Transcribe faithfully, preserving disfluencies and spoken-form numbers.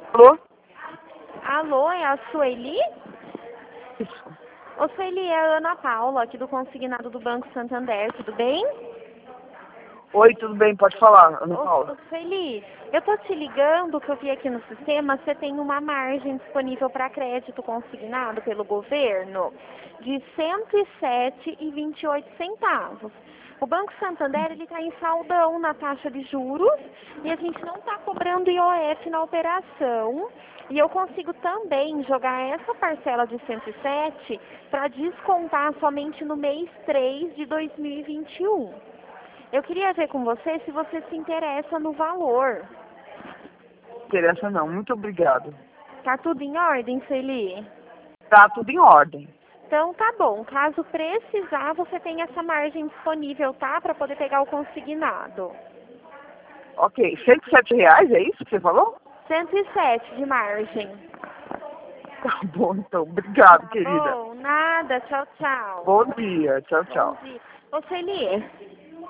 Alô? Alô, é a Sueli? Isso. Ô, Sueli, é a Ana Paula, aqui do Consignado do Banco Santander, tudo bem? Oi, tudo bem? Pode falar, Ana Ô, Paula. ô, Sueli, eu tô te ligando que eu vi aqui no sistema, você tem uma margem disponível para crédito consignado pelo governo de cento e sete e vinte e oito centavos. O Banco Santander ele está em saldão na taxa de juros e a gente não está cobrando I O F na operação. E eu consigo também jogar essa parcela de cento e sete para descontar somente no mês três de dois mil e vinte e um. Eu queria ver com você se você se interessa no valor. Interessa não, muito obrigado. Tá tudo em ordem, Sueli? Tá tudo em ordem. Então tá bom. Caso precisar, você tem essa margem disponível, tá? Para poder pegar o consignado. Ok, cento e sete reais, é isso que você falou? cento e sete de margem. Tá bom, então. Obrigado, Tá querida. bom? Nada. Tchau, tchau. Bom dia. Tchau, Bom tchau. dia. Ô, Sueli,